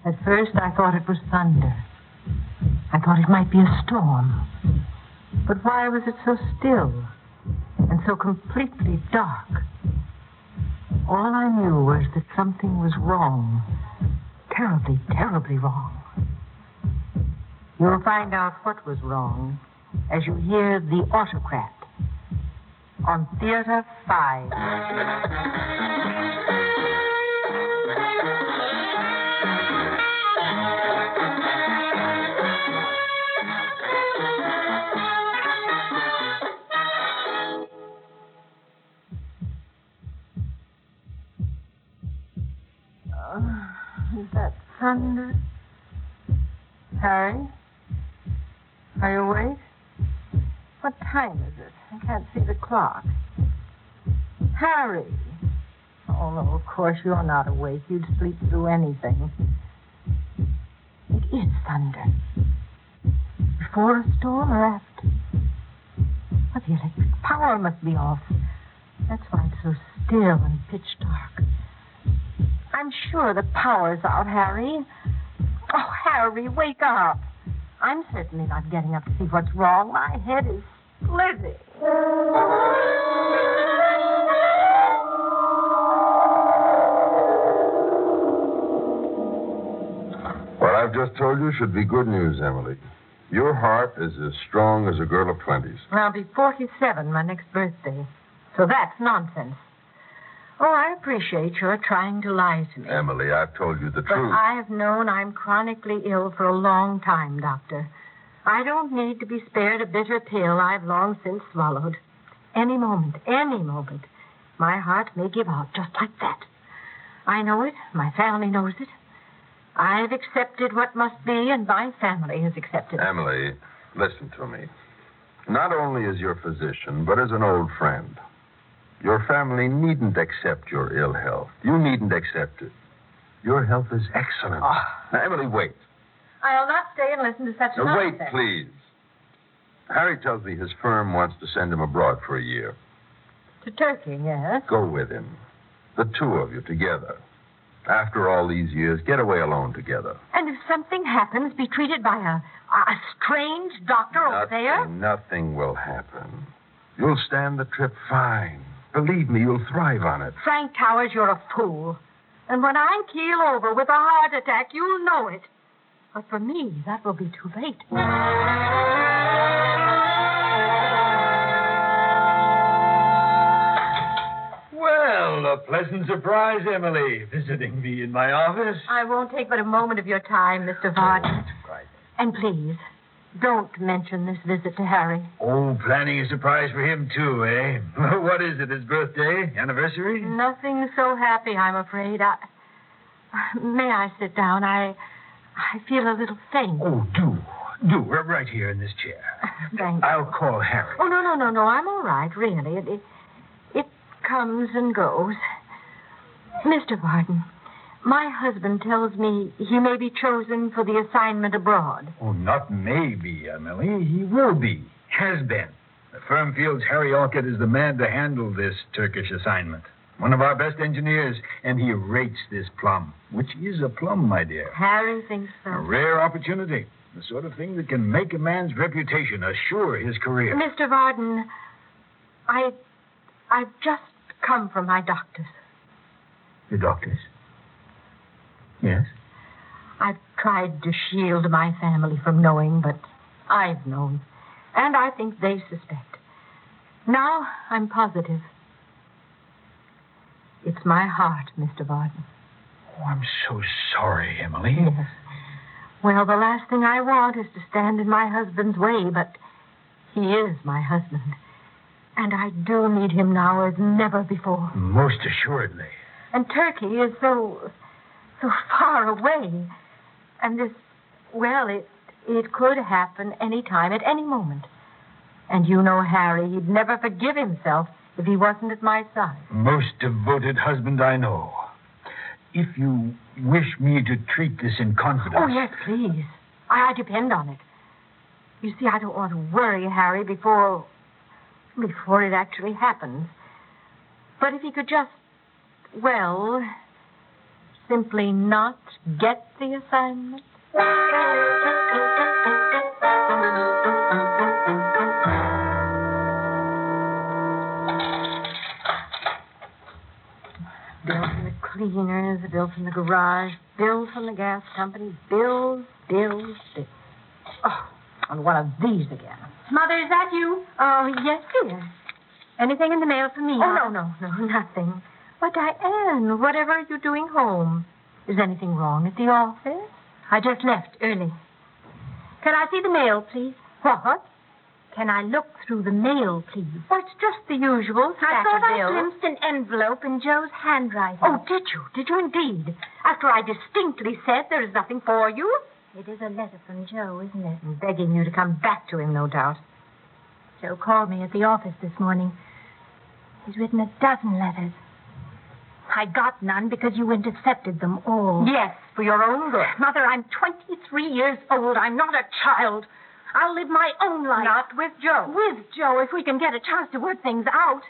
At first, I thought it was thunder. I thought it might be a storm. But why was it so still and so completely dark? All I knew was that something was wrong. Terribly, terribly wrong. You'll find out what was wrong as you hear The Autocrat on Theater 5. Is that thunder? Harry? Are you awake? What time is it? I can't see the clock. Harry! Oh, no, of course you're not awake. You'd sleep through anything. It is thunder. Before a storm or after? But the electric power must be off. That's why it's so still and pitch dark. I'm sure the power's out, Harry. Oh, Harry, wake up. I'm certainly not getting up to see what's wrong. My head is splitting. What I've just told you should be good news, Emily. Your heart is as strong as a girl of 20s. I'll be 47 my next birthday. So that's nonsense. Oh, I appreciate your trying to lie to me. Emily, I've told you the But truth. I've known I'm chronically ill for a long time, Doctor. I don't need to be spared a bitter pill I've long since swallowed. Any moment, my heart may give out just like that. I know it. My family knows it. I've accepted what must be, and my family has accepted it. Emily, listen to me. Not only as your physician, but as an old friend. Your family needn't accept your ill health. You needn't accept it. Your health is excellent. Now, Emily, wait. I'll not stay and listen to such nonsense. Wait, please. Harry tells me his firm wants to send him abroad for a year. To Turkey, yes. Go with him. The two of you together. After all these years, get away alone together. And if something happens, be treated by a strange doctor over there? Nothing will happen. You'll stand the trip fine. Believe me, you'll thrive on it. Frank Towers, you're a fool. And when I keel over with a heart attack, you'll know it. But for me, that will be too late. Well, a pleasant surprise, Emily, visiting me in my office. I won't take but a moment of your time, Mr. Varden. Right. And please, don't mention this visit to Harry. Oh, planning a surprise for him, too, eh? What is it, his birthday? Anniversary? Nothing so happy, I'm afraid. May I sit down? I feel a little faint. Oh, do. Right here in this chair. Thank you. I'll call Harry. Oh, no. I'm all right, really. It comes and goes. Mr. Varden, my husband tells me he may be chosen for the assignment abroad. Oh, not maybe, Emily. He will be. Has been. The firm feels Harry Alkett is the man to handle this Turkish assignment. One of our best engineers, and he rates this plum, which is a plum, my dear. Harry thinks so. A rare opportunity. The sort of thing that can make a man's reputation, assure his career. Mr. Varden, I've just come from my doctor's. The doctor's? Yes? I've tried to shield my family from knowing, but I've known. And I think they suspect. Now I'm positive. It's my heart, Mr. Varden. Oh, I'm so sorry, Emily. Yes. Well, the last thing I want is to stand in my husband's way, but he is my husband. And I do need him now as never before. Most assuredly. And Turkey is so far away. And this, well, it could happen any time, at any moment. And you know, Harry, he'd never forgive himself if he wasn't at my side. Most devoted husband I know. If you wish me to treat this in confidence... Oh, yes, please. I depend on it. You see, I don't want to worry Harry before it actually happens. But if he could just, well, simply not get the assignment? Bills from the cleaners, bills from the garage, bills from the gas company, bills. Oh, and one of these again. Mother, is that you? Oh, yes, dear. Anything in the mail for me? Oh, no, nothing. But, Diane, whatever are you doing home? Is anything wrong at the office? I just left early. Can I see the mail, please? What? Can I look through the mail, please? Well, it's just the usual I stack thought of I bills. glimpsed an envelope in Joe's handwriting. Oh, did you? Did you indeed? After I distinctly said there is nothing for you? It is a letter from Joe, isn't it? I'm begging you to come back to him, no doubt. Joe called me at the office this morning. He's written 12 letters. I got none because you intercepted them all. Yes, for your own good. Mother, I'm 23 years old. I'm not a child. I'll live my own life. Not with Joe. With Joe, if we can get a chance to work things out.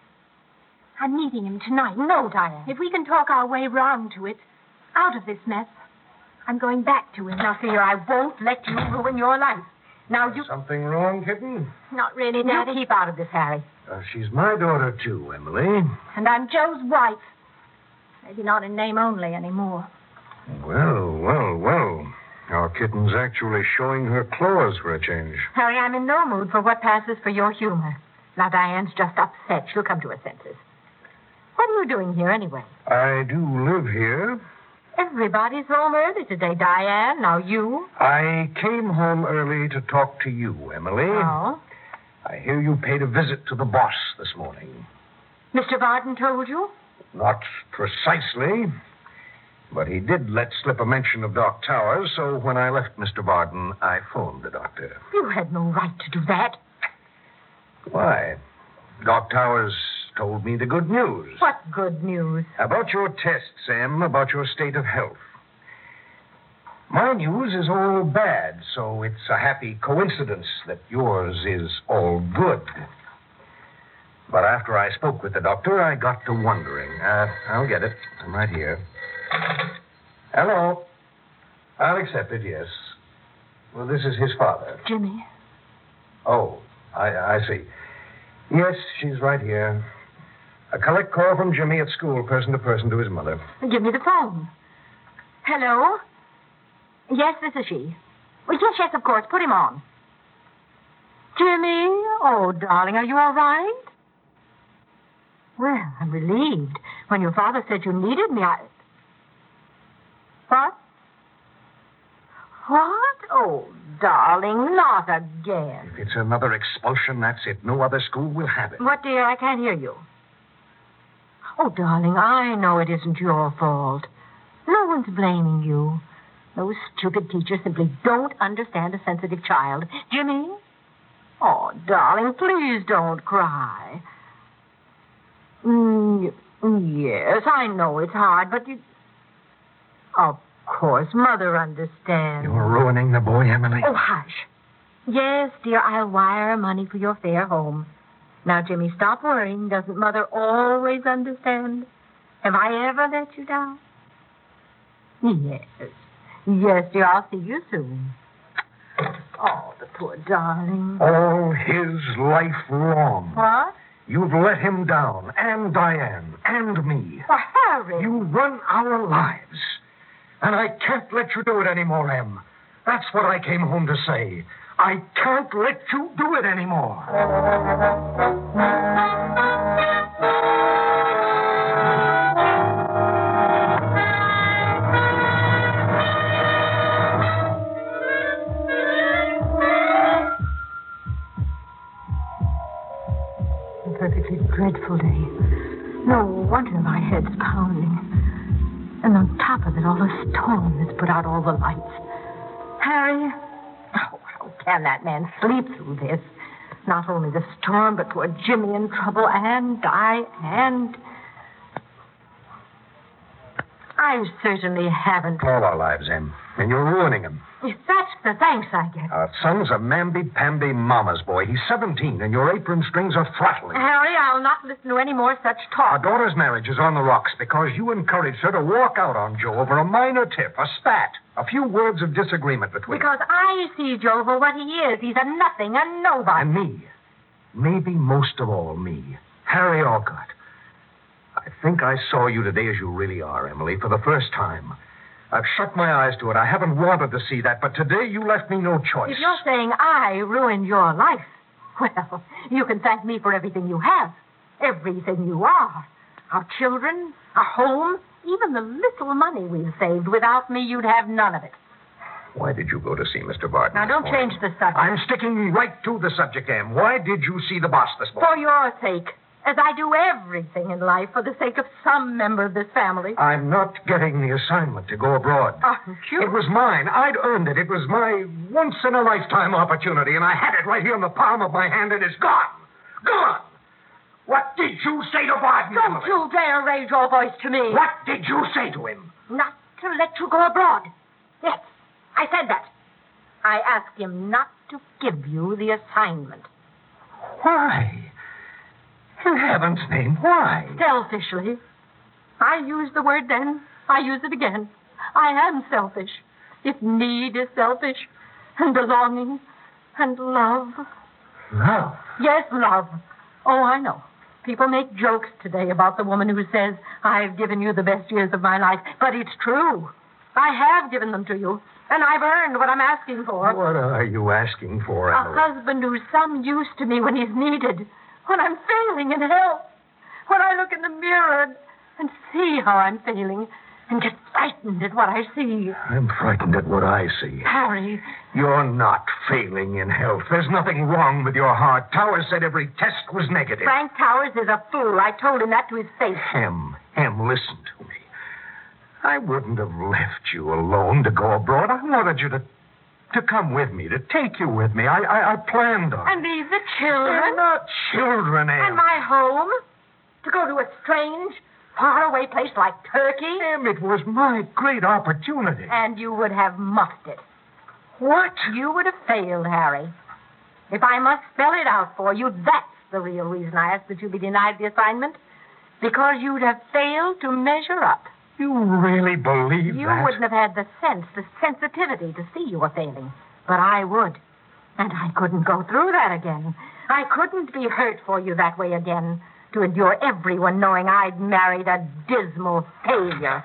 I'm meeting him tonight. No, Diane. If we can talk our way round to it, out of this mess, I'm going back to him. Now, Fear, I won't let you ruin your life. Now, you... Something wrong, kitten? Not really, You Daddy. keep out of this, Harry. She's my daughter, too, Emily. And I'm Joe's wife. Maybe not in name only anymore. Well. Our kitten's actually showing her claws for a change. Harry, I'm in no mood for what passes for your humor. Now, Diane's just upset. She'll come to her senses. What are you doing here, anyway? I do live here. Everybody's home early today, Diane. Now, you? I came home early to talk to you, Emily. Oh? I hear you paid a visit to the boss this morning. Mr. Varden told you? Not precisely, but he did let slip a mention of Doc Towers, so when I left Mr. Varden, I phoned the doctor. You had no right to do that. Why? Doc Towers told me the good news. What good news? About your tests, Em, about your state of health. My news is all bad, so it's a happy coincidence that yours is all good. But after I spoke with the doctor, I got to wondering. I'll get it. I'm right here. Hello. I'll accept it, yes. Well, this is his father. Jimmy. Oh, I see. Yes, she's right here. A collect call from Jimmy at school, person to person, to his mother. Give me the phone. Hello? Yes, this is she. Well, yes, of course. Put him on. Jimmy? Oh, darling, are you all right? Well, I'm relieved. When your father said you needed me, What? What? Oh, darling, not again. If it's another expulsion, that's it. No other school will have it. What, dear? I can't hear you. Oh, darling, I know it isn't your fault. No one's blaming you. Those stupid teachers simply don't understand a sensitive child. Jimmy? Oh, darling, please don't cry. Yes, I know it's hard, but you... Of course, Mother understands. You're ruining the boy, Emily. Oh, hush. Yes, dear, I'll wire money for your fare home. Now, Jimmy, stop worrying. Doesn't Mother always understand? Have I ever let you down? Yes. Yes, dear, I'll see you soon. Oh, the poor darling. All his life long. What? You've let him down, and Diane, and me. Oh, Harry. You run our lives. And I can't let you do it anymore, Em. That's what I came home to say. I can't let you do it anymore. A perfectly dreadful day. No wonder my head's pounding. And on top of it, all the storm that's put out all the lights. Harry, oh, how can that man sleep through this? Not only the storm, but poor Jimmy in trouble, and I certainly haven't. All our lives, Em. And you're ruining him. If that's the thanks I get. Our son's a mamby-pamby mama's boy. He's 17, and your apron strings are throttling. Harry, I'll not listen to any more such Our talk. daughter's marriage is on the rocks because you encouraged her to walk out on Joe over a minor tip, a spat, a few words of disagreement between Because I see Joe for what he is. He's a nothing, a nobody. and me. Maybe most of all, me. Harry Alcott. I think I saw you today as you really are, Emily, for the first time. I've shut my eyes to it. I haven't wanted to see that, but today you left me no choice. If you're saying I ruined your life, well, you can thank me for everything you have. Everything you are. Our children, our home, even the little money we've saved. Without me, you'd have none of it. Why did you go to see Mr. Barton? Now, don't this morning? change the subject. I'm sticking right to the subject, Em. Why did you see the boss this For morning? your sake. As I do everything in life for the sake of some member of this family. I'm not getting the assignment to go abroad. Aren't you? It was mine. I'd earned it. It was my once-in-a-lifetime opportunity, and I had it right here in the palm of my hand, and it's gone. Gone! What did you say to Barton, Don't Emily? you dare raise your voice to me. What did you say to him? Not to let you go abroad. Yes, I said that. I asked him not to give you the assignment. Why? In heaven's name, why? Selfishly. I used the word then. I use it again. I am selfish. If need is selfish, and belonging, and love. Love? Yes, love. Oh, I know. People make jokes today about the woman who says, I've given you the best years of my life. But it's true. I have given them to you, and I've earned what I'm asking for. What are you asking for, A Emily? husband who's some use to me when he's needed. When I'm failing in health. When I look in the mirror and see how I'm failing and get frightened at what I see. I'm frightened at what I see. Harry, You're not failing in health. There's nothing wrong with your heart. Towers said every test was negative. Frank Towers is a fool. I told him that to his face. Em, listen to me. I wouldn't have left you alone to go abroad. I wanted you to come with me, to take you with me. I planned on it. And leave the children. They're not children, Em. And my home. To go to a strange, faraway place like Turkey. Em, it was my great opportunity. And you would have muffed it. What? You would have failed, Harry. If I must spell it out for you, that's the real reason I asked that you be denied the assignment. Because you'd have failed to measure up. You really believe You that? wouldn't have had the sense, the sensitivity to see you were failing. But I would. And I couldn't go through that again. I couldn't be hurt for you that way again. To endure everyone knowing I'd married a dismal failure.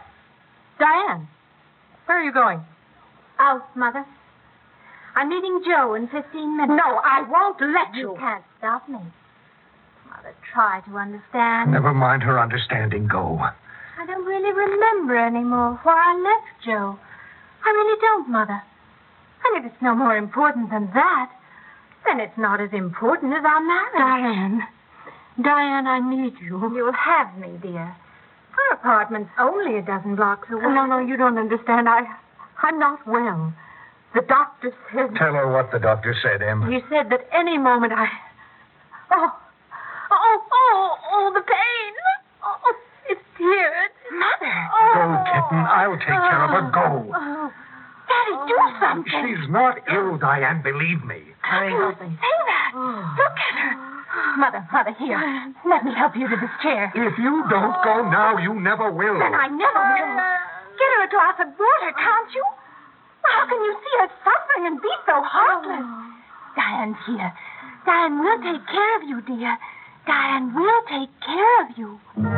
Diane, where are you going? Out, Mother. I'm meeting Joe in 15 minutes. No, I won't let You you. can't stop me. Mother, try to understand. Never mind her understanding. Go. I don't really remember anymore why I left Joe. I really don't, Mother. And if it's no more important than that, then it's not as important as our marriage. Diane, I need you. You'll have me, dear. Our apartment's only a dozen blocks away. No, you don't understand. I'm not well. The doctor said... Tell her what the doctor said, Em. He said that any moment I... Oh, the pain. Oh, it's here. Mother. Go, kitten. I'll take care of her. Go. Daddy, do something. She's not ill, Diane. Believe me. Hurry, help me. Say that. Look at her. Mother, here. Let me help you to this chair. If you don't go now, you never will. Then I never will. Get her a glass of water, can't you? How can you see her suffering and be so heartless? Diane's here. Diane will take care of you, dear. Diane will take care of you.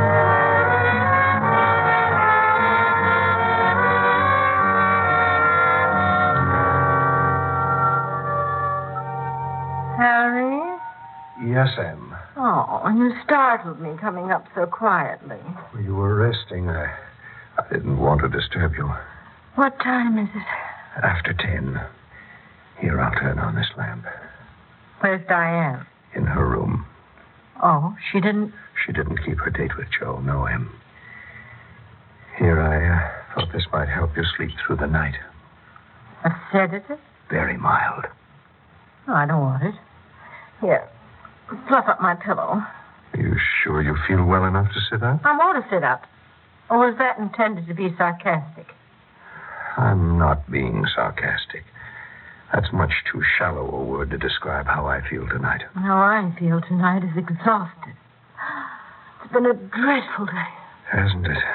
Harry? Yes, Em. Oh, you startled me coming up so quietly. You were resting. I didn't want to disturb you. What time is it? After 10. Here, I'll turn on this lamp. Where's Diane? In her room. Oh, she didn't... She didn't keep her date with Joe. No, Em. Here, I thought this might help you sleep through the night. A sedative? Very mild. Oh, I don't want it. Here, fluff up my pillow. Are you sure you feel well enough to sit up? I want to sit up. Or was that intended to be sarcastic? I'm not being sarcastic. That's much too shallow a word to describe how I feel tonight. How I feel tonight is exhausted. It's been a dreadful day. Hasn't it?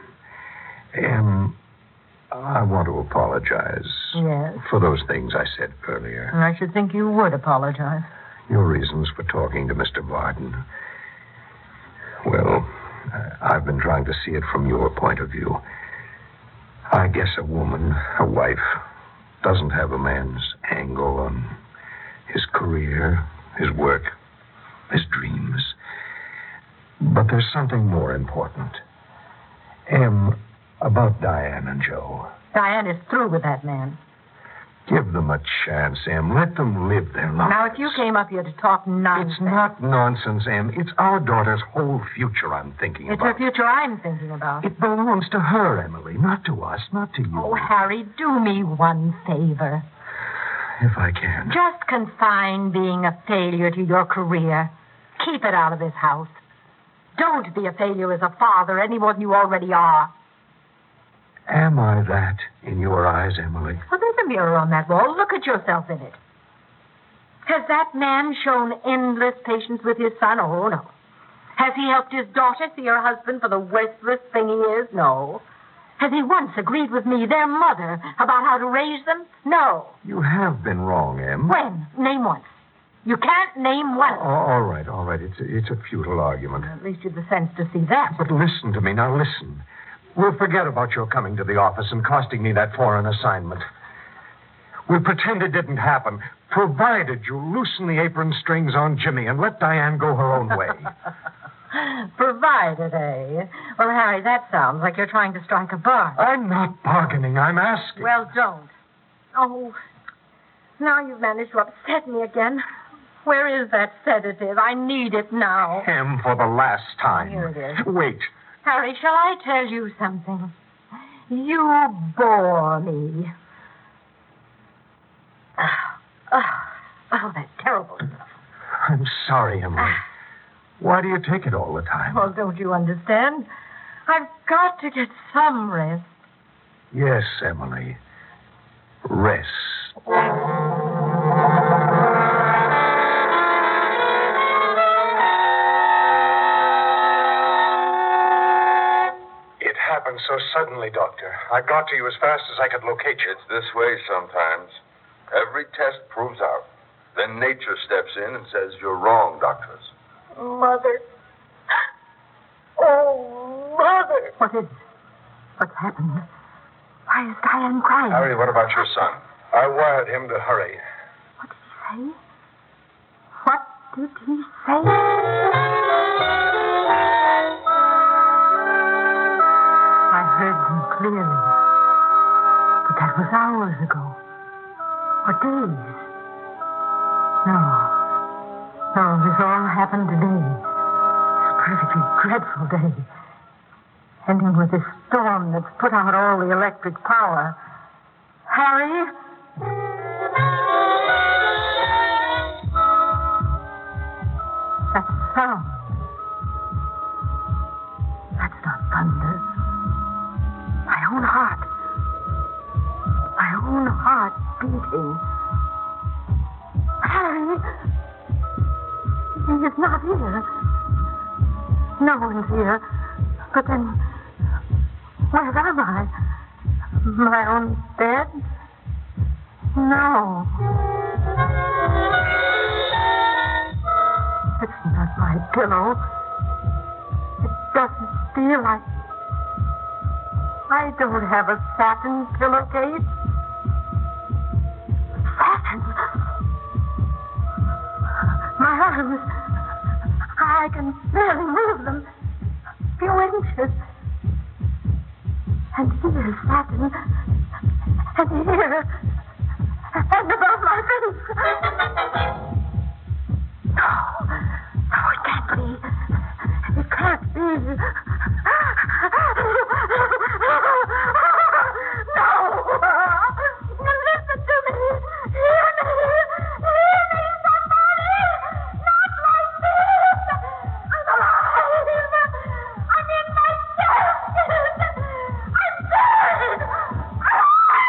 I want to apologize. Yes. For those things I said earlier. And I should think you would apologize. Your reasons for talking to Mr. Varden. Well, I've been trying to see it from your point of view. I guess a woman, a wife, doesn't have a man's angle on his career, his work, his dreams. But there's something more important. About Diane and Joe. Diane is through with that man. Give them a chance, Em. Let them live their lives. Now, if you came up here to talk nonsense... It's not nonsense, Em. It's our daughter's whole future I'm thinking It's about. her future I'm thinking about. It belongs to her, Emily, not to us, not to you. Oh, Harry, do me one favor. If I can. Just confine being a failure to your career. Keep it out of this house. Don't be a failure as a father any more than you already are. Am I that in your eyes, Emily? Well, there's a mirror on that wall. Look at yourself in it. Has that man shown endless patience with his son? Oh, no. Has he helped his daughter see her husband for the worthless thing he is? No. Has he once agreed with me, their mother, about how to raise them? No. You have been wrong, Em. When? Name one. You can't name one. All right. It's a futile argument. At least you've the sense to see that. But listen to me. Now, listen. We'll forget about your coming to the office and costing me that foreign assignment. We'll pretend it didn't happen, provided you loosen the apron strings on Jimmy and let Diane go her own way. Provided, eh? Well, Harry, that sounds like you're trying to strike a bargain. I'm not bargaining. I'm asking. Well, don't. Oh, now you've managed to upset me again. Where is that sedative? I need it now. Em, for the last time. Here it is. Wait. Harry, shall I tell you something? You bore me. Oh, that's terrible stuff. I'm sorry, Emily. Why do you take it all the time? Well, don't you understand? I've got to get some rest. Yes, Emily. Rest. It happened so suddenly, Doctor. I got to you as fast as I could locate you. It's this way sometimes. Every test proves out. Then nature steps in and says you're wrong, doctors. Mother. Oh, Mother. What is it? What's happened? Why is Diane crying? Harry, what about your son? I wired him to hurry. What did he say? What did he say? I heard them clearly. But that was hours ago. Or days. No, this all happened today. This perfectly dreadful day. Ending with this storm that's put out all the electric power. Harry? That sound. That's not thunder. My own heart. My own heart beating. Harry! He is not here. No one's here. But then, where am I? My own bed? No. It's not my pillow. It doesn't feel like... I don't have a satin pillowcase. Satin? My arms... I can barely move them. A few inches. And here, satin. And here. And above my face. No, it can't be. It can't be. No! Listen to me. Hear me. Hear me, somebody. Not like this. I'm alive. I'm in my chest. I'm dead.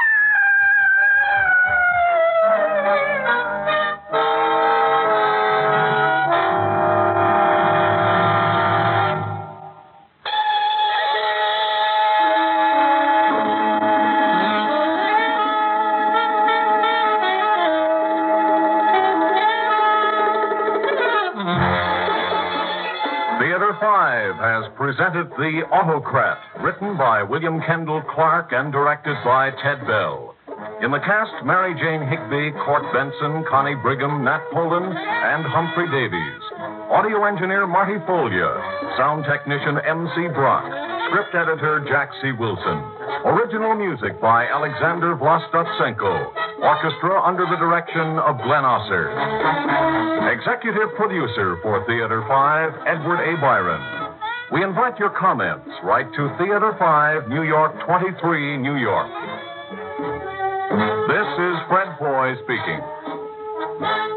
presented The Autocrat, written by William Kendall Clark and directed by Ted Bell. In the cast, Mary Jane Higbee, Court Benson, Connie Brigham, Nat Polen, and Humphrey Davies. Audio engineer Marty Folia. Sound technician M.C. Brock. Script editor Jack C. Wilson. Original music by Alexander Vlastotsenko. Orchestra under the direction of Glenn Osser. Executive producer for Theater 5, Edward A. Byron. We invite your comments. Write to Theater 5, New York 23, New York. This is Fred Foy speaking.